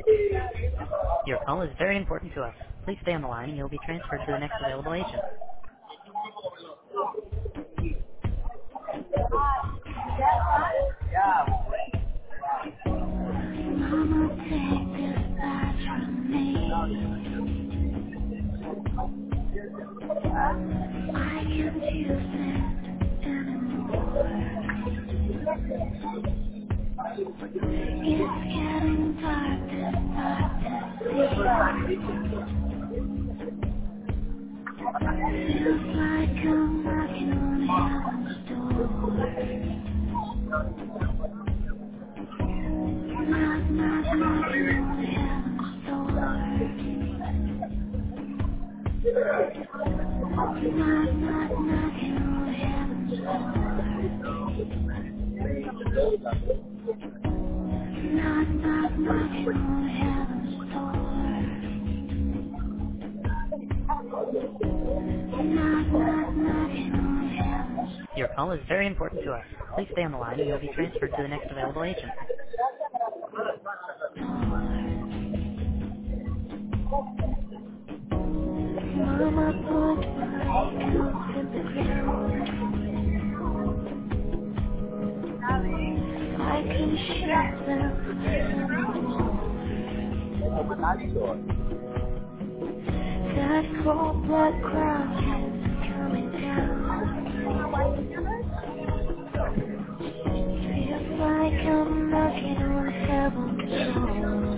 Your call is very important to us. Please stay on the line and you'll be transferred to the next available agent. Mama, take this badge from me. I can't use it anymore. It's getting dark and dark to see. Feels like I'm knocking on heaven's door. Knock, knock, knocking on heaven's door. Knock, knock, knocking on heaven's door. Knock, knock, knocking on heaven's door. Knock, knock, knocking on heaven's door. Your call is very important to us. Please stay on the line and you'll be transferred to the next available agent. Mama put my house in the ground. I can shoot them anymore. That cold blood cloud is coming down. Feels like I'm knocking on heaven's door.